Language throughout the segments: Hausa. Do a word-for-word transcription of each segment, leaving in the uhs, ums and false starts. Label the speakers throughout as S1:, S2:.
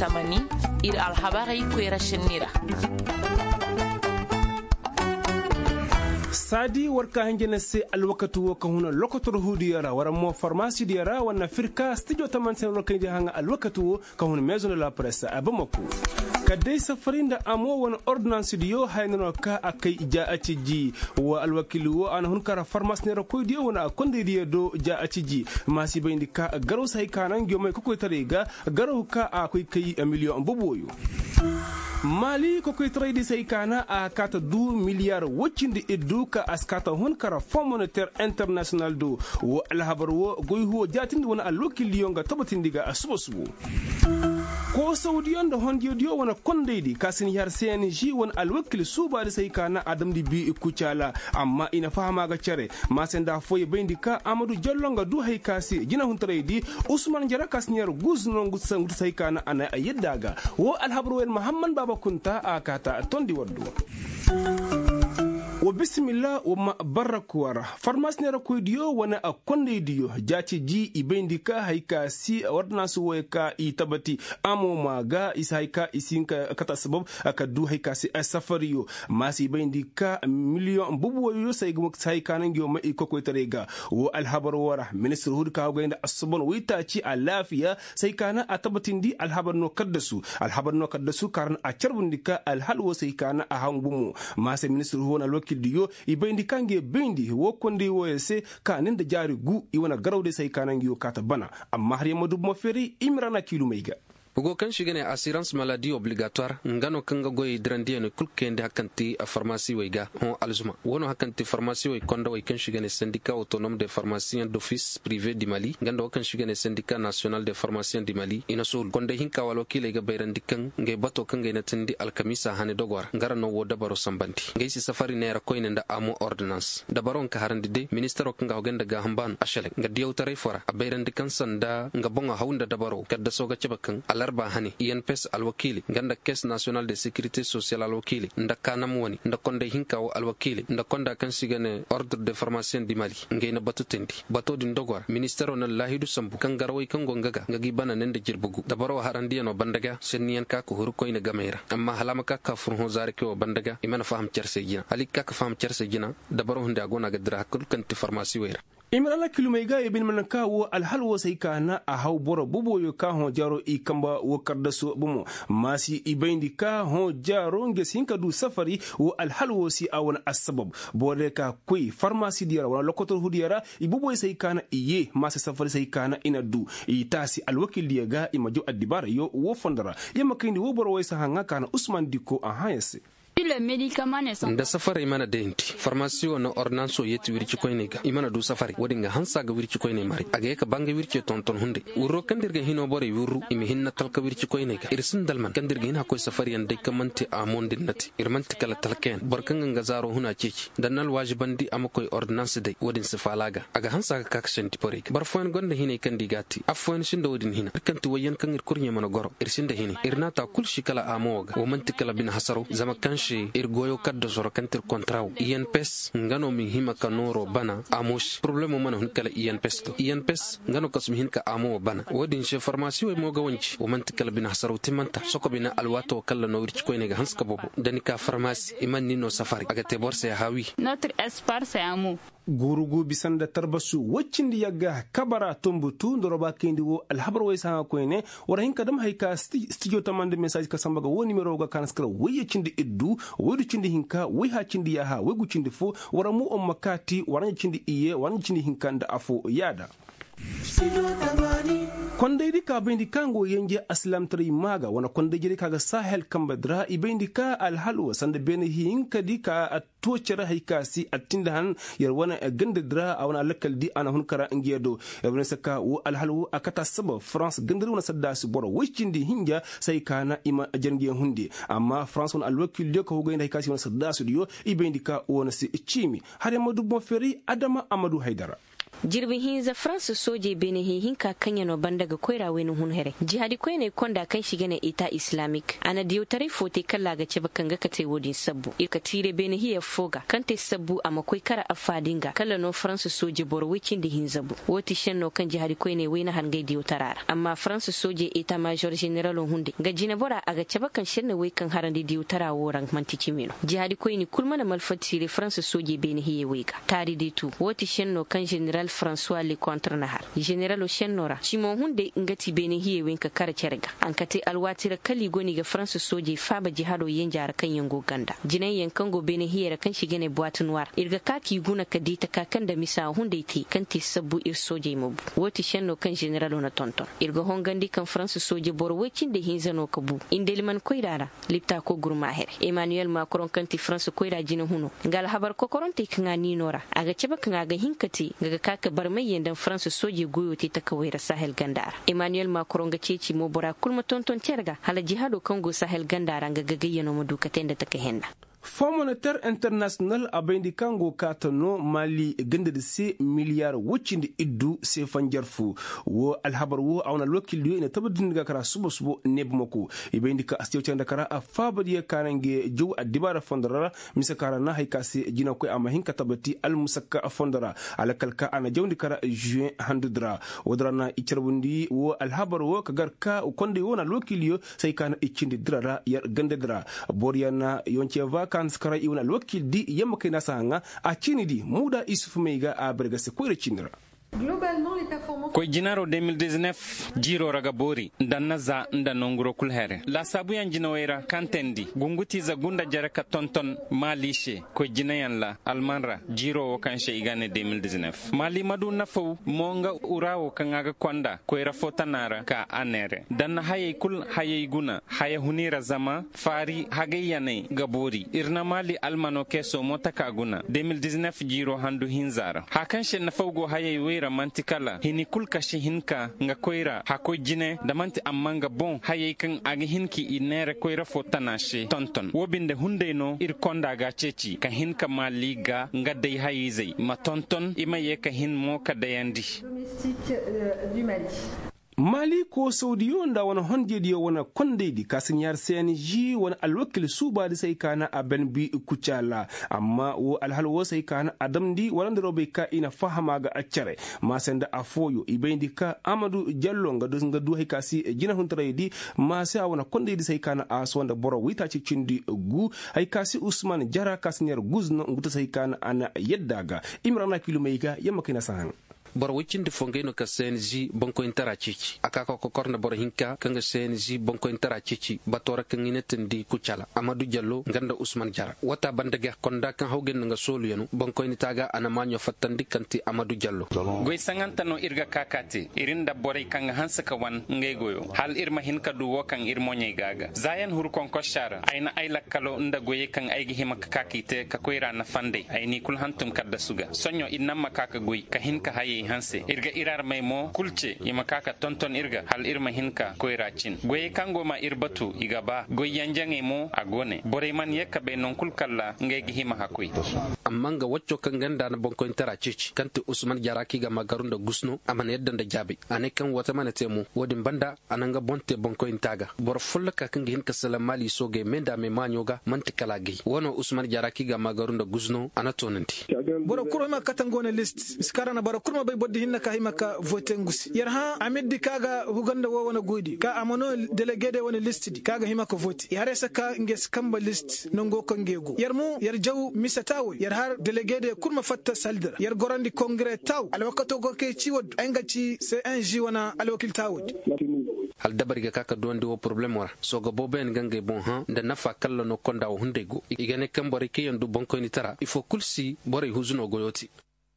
S1: tamani ir alhabarai kwera shinira.
S2: sadi warka hangena se alwakatu ka huna lokotor hudiyara wara mo pharmacie diyara wana firka studio taman sen lokay hanga alwakatu ka huna maison de la presse abamako kadai safarin da amo wani ordinance diyo haynano ka akai ja aciji wa alwakilu wa ana hun kara pharmacie ne ko diyo wana konde diyo do ja aciji masi bayndi ka garo sai kanan gyo mai ko tare ga garo ka akai kai million boboyo mali ko koy trade sai kana a kata du miliyar wacindi eduka askata hun kara fond monétaire international do wo alhabar wo goy ho jatindi wona alwakil yonga tabatindiga asubusubu ko saudiyan da hon diyo wana kondeidi kasin yar C N G won alwakil suba da sai kana adam di bi kucala amma ina fahama ga cere masen da foye bindika amadu jallonga du hay kasi jina hun trade usman jara kasniyar guzno ngutsan sai kana ana ayeddaga wo alhabru wel muhammad baba kunta akata tondi waddu wa bismillah wa ma barakwara farmas ne rakoy diyo wana a konde diyo jaci ji ibendika haika si wadna su weka i tabati amo maga isa haika isinka kata sabab aka du haika si safariyo masi ibendika miliyon bubu yo sai gumo sai kanan giyo ma iko ko tarega wa alhabar wara minister hud ka ga inda asbon wita ci a lafiya sai kana a tabatin di alhabar no kaddasu alhabar no kaddasu karan a charbundika alhalwa sai kana a hangumu masi minister hona lokil diyo ibendi kange bendi wo kondi wo ese kanin da jari gu iwana garawde sai kanangi yo kata bana amma har yamma dub maferi imrana kilu meiga
S3: ugo kan shigane assurance maladie obligatoire ngano kanga goy drandiene kulkende hakanti a pharmacie wayga on alzuma wono hakanti pharmacie way konda way kan shigane syndicat autonome des pharmaciens d'office privé du Mali ngando kan shigane syndicat national des pharmaciens du Mali ina sul konda hinka walo kile ga bayrandi kan ngay bato kan ngay natindi alkamisa hane dogwar ngarano wo dabaro sambanti ngay si safari nera koyne nda amo ordonnance dabaron ka harandi de ministero kan ga ganda ga hamban ashale nga diawtare fora a bayrandi kan sanda nga bonga hawunda dabaro kadda soga cebakan arba hani I N P S alwakili nganda caisse nationale de sécurité sociale alwakili ndaka namwani ndakonde hinka wa alwakili ndakonda kan sigane ordre de pharmacien du Mali ngeyna batutendi bato din dogwar ministère na lahidu sambu kan garway kan gongaga ngagi bana nende jirbugu dabaro harandi no bandaga senniyan ka ko hur koyna gamera amma halama ka ka furho zare ko bandaga imana faham cerse gina ali ka ka faham cerse gina dabaro hunde agona gadra hakul kan ti pharmacie wera
S2: imrana kilumaiga ibn manaka wo alhalwo sai kana a hau boro bubo yo ka ho jaro i kamba wo karda so bumo masi ibendi ka ho jaro nge sinka du safari wo alhalwo si awon asbab bore ka kui pharmacie diyara wala lokotor hudiyara ibubo sai kana iye masi safari sai kana ina du itasi alwakil diyaga imajo adibara yo wo fondara yema kindi wo boro waysa hanga kana usman diko a hayese
S4: le médicament ne sont
S3: da safari imana denti pharmacie no ordonnance yeti wirci koyne ga imana du safari wodinga hansa ga wirci koyne mari aga ka banga wirci tonton hunde wuro kandirga hino bore wuru imi hinna talka wirci koyne ga irsin dalman kandirga hina koy safari yan dai kamanti amondin nati irmanti kala talken barkan ga zaro huna ceci dannal wajibandi am koy ordonnance dai wodin sifalaga aga hansa ga kakshen tipore bar foen gonda hine kandigati affoen shinda wodin hina kanti wayan kan ir kurnye mana goro irsin da hine irnata kulshi kala amoga wo manti kala bin hasaro zama kanshi irgoyo kadda soro kantir kontraw I N P S ngano mi hima kanoro bana amosh problemo mana hun kala I N P S to I N P S ngano kasum hinka amo bana wodin she pharmacie way mo gawanci o manti kala bin hasaru timanta soko bina alwato kala no wirci koyne ga hanska bobo danika pharmacie imanni no safari aga te borse hawi
S4: notre espoir c'est amour
S2: gurugu bisanda tarbasu waccindi yagga kabara tombu tu ndoroba kendi wo alhabar way sa ko ne wara hinka dam hayka studio tamande message ka sambaga wo numero ga kanaskara waye cindi iddu wodu cindi hinka way ha cindi ya ha wegu cindi fo wara mu on makati wara cindi iye wara cindi hinka nda afo yada konde di ka bendi kango yenje aslam tri maga wana konde jeri kaga sahel kambadra ibendi ka alhalwa sande beni hinka di ka atocera haykasi atinda han yar wana gande dra awana lakal di ana hun kara ngedo yabne saka wo alhalwa akata saba france gandri wana sadda su boro wicindi hinja sai kana ima jangi hundi amma france on alwakil de ko goynda haykasi wana sadda su dio ibendi ka wona si chimi hare madu mo feri adama amadou haidara
S5: jirbin hinza France soje bene hinka kanya no bandaga koira wani hun here jihadi koy ne konda kan shiga ne ita islamic ana diyo tare fote kalla ga ce bakan ga kate wodin sabbu irka tire bene hiya foga kante sabbu amma koy kara afadinga kala no France soje bor wikin da hinzabu woti shenno kan jihadi koy ne wayna han ga diyo tarara amma France soje ita major general hunde ga jina bora aga ce bakan shenno way kan harandi diyo tara woran mantici mino jihadi koy ni kulmana malfatire France soje bene hiya wayga tari de tu woti shenno kan general François Le Contre Nahar general o shennora Simon hunde ngati bene hiye wenka kara cerga ankate alwatira kali goni ga France soje faba jihado yenjara kan yango ganda jinan yankango bene hiye kan shigene boîte noire irga kaki guna kadita kakan da misa hunde ti kanti sabbu ir soje mobu woti shenno kan general na tonton irga hongandi kan France soje bor wecin de hinzano kabu indelman koirara lipta ko gurma here Emmanuel Macron kanti France koira jina huno ngal habar kokoronte kan ni nora aga ceba kan aga hinkati ga kaka bar mai yandan France soje goyo ti ta kawai Sahel Gandara Emmanuel Macron ga ceci mo bora kulma tonton terga hala jihado Congo Sahel Gandara ga gagayyano madukaten da take henda
S2: Fonds monétaire international abendi kango katano Mali ganda de se miliyar wucindi iddu se fanjarfu wo alhabar wo awna lokil du ina tabadin ga kara subo subo nebmako ibendi ka astiyo tanda kara a fabadiya kanange jow adibara fondara misakara na haykase jina ko amahin katabati al musakka fondara alakalka ana jawndi kara juin handudra wodrana icharbundi wo alhabar wo kagar ka konde wona lokil yo sai kana ikindi drara yar ganda dra boriana yoncheva kan skara iwana lokil di yamma kai nasa hanga a cini di muda isufu mai ga a bergase ko cinira
S6: koy jinaro deux mille dix-neuf jiro raga bori danna za nda nonguro kulhere la sabu yan jinawera kantendi gunguti za gunda jaraka tonton malishe koy jinayan la almanra jiro wo kanshe igane deux mille dix-neuf mali madu nafu monga urawo kangaga kwanda koy rafotanara ka anere danna haye kul haye guna haye hunira zama fari hagayane gabori irna mali almano keso motaka guna deux mille dix-neuf jiro handu hinzara hakanshe nafawgo haye wera mantikala hini kulka shi hinka nga koira hako jine damanti amanga bon haye kan agi hinki inere koira fotana shi tonton wobinde hunde no ir konda ga ceci ka hinka maliga nga dai hayizai ma tonton ima ye ka hin mo ka dayandi
S2: Mali ko Saudiyo nda wana honjediyo wana kondedi kasin yar C N G wana alwakil suba di sai kana aben bi kuchala amma wo alhal wo sai kana adamdi wana robe ka ina fahama ga accare ma senda afoyo ibendi ka Amadou Diallo nga do nga do kasi jina huntredi ma sai wana kondedi sai kana aso wanda boro wita ci cindi gu hay kasi Usman Jara kasin yar guzno nguta sai kana ana yeddaga Imrana kilomeyga yamma kina sahan
S3: bor wicinde fongeno ka C N G banko intara cici akaka ko korna bor hinka kanga C N G banko intara cici batora kangine tendi kucala Amadou Diallo nganda Ousmane Diara wata bandage konda kan hawgen nga solu yenu banko initaga ana manyo fattandi kanti Amadou Diallo
S6: goy sanganta no irga kakati irinda bore kanga hansaka wan ngay goyo hal irma hinka du wokan irmonye gaga zayan hur kon ko shara ayna ayla kalo nda goye kan aygi hima kakite ka koira na fande ayni kul hantum kadda suga sonyo inamma kaka goy ka hinka haye hanse irga irar mai mo kulce ima kaka tonton irga hal irma hinka koira cin goye kango ma irbatu igaba goy yanjange mo agone bore man yekka be non kulkalla ngegi hima hakui
S3: amma ga wacco kan ganda na banko intara cici kanti Usman Jara kiga magarunda gusno amana yadda da jabi ane kan wata mana temu wodin banda ananga bonte banko intaga bor fulla ka kan hinka salamali soge menda me manyoga mantikala gi wono Usman Jara kiga magarunda gusno ana tonanti
S7: boro kurma katangone list iskarana boro kurma bay boddi hinna ka himaka vote ngus yar ha amiddi kaga huganda wo wona goodi ka amano delegate wona list di kaga himaka vote yare saka nges kamba list nongo ko ngego yar mu yar jaw misatawo yar har delegate kurma fatta saldira yar gorandi congrès taw alwakato go ke ci wod ay ngati C N G wona alwakil tawod
S3: hal dabariga kaka donde wo problem wara soga boben gange bon ha da nafa kala no konda o hundego igane kambore ke yandu bonko ni tara il faut kulsi bore huzuno goyoti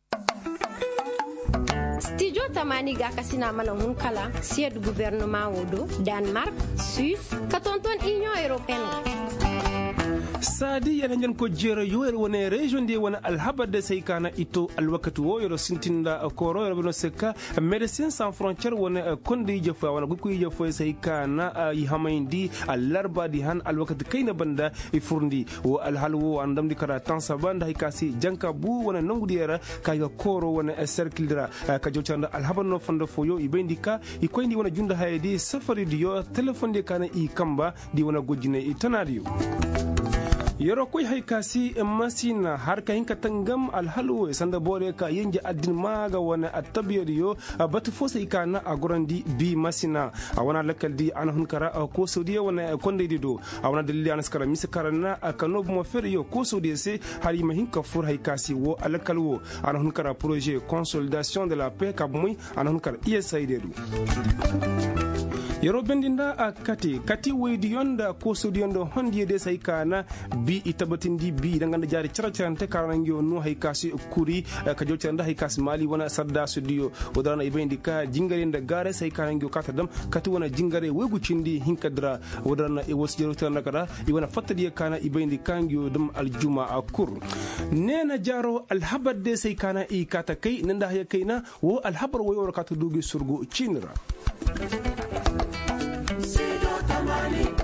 S8: Studio Tamani ga kasina mala hun kala sied gouvernement wodo Denmark Suisse katonton Union Européenne
S2: sadi yana njan ko jero yoyer wona region de wona alhabade sai kana ito alwakatu wo yoro sintinda koro yoro no seka Médecins Sans Frontières wona kondi je fa wona gukuy je fo sai kana yi hamayndi alarba di han alwakatu kayna banda e furndi wo alhalwo andam di kara tan sabanda hay kasi janka bu wona nangudi yara kayga koro wona cercle dira ka jotanda alhabano fondo fo yo ibendika i koyndi wona junda haydi safari di yo telephone de kana i kamba di wona gojjine i tanadiyo yoro koy hay kasi masina har ka hinka tangam alhalwo sanda bore ka yenje addin maga wona attabiyar yo batu fosa ikana agorandi bi masina awana lakal di an hunkara ko saudiya wona konde di do awana dalili an skara miskarana kanob mo fer yo ko saudiya se hari ma hinka fur hay kasi wo alakal wo an hunkara projet consolidation de la paix kabmoy an hunkara isaide du yoro bendinda a kati kati weydi yonda ko sodi yondo hondi de say kana bi itabatindi bi danganda jari characharante karanangio no hay kasi kuri ka jotanda hay kasi mali wona sadda studio odana ibendi ka jingare nda gare say kanangio kata dam kati wona jingare wegu cindi hinkadra odana e wosjero tanda kada i wona fatadi kana ibendi kangio dum aljuma akur nena jaro alhabad de say kana i kata kay nanda hay kayna wo alhabar wo yoro kata dugi surgu chinra Tamani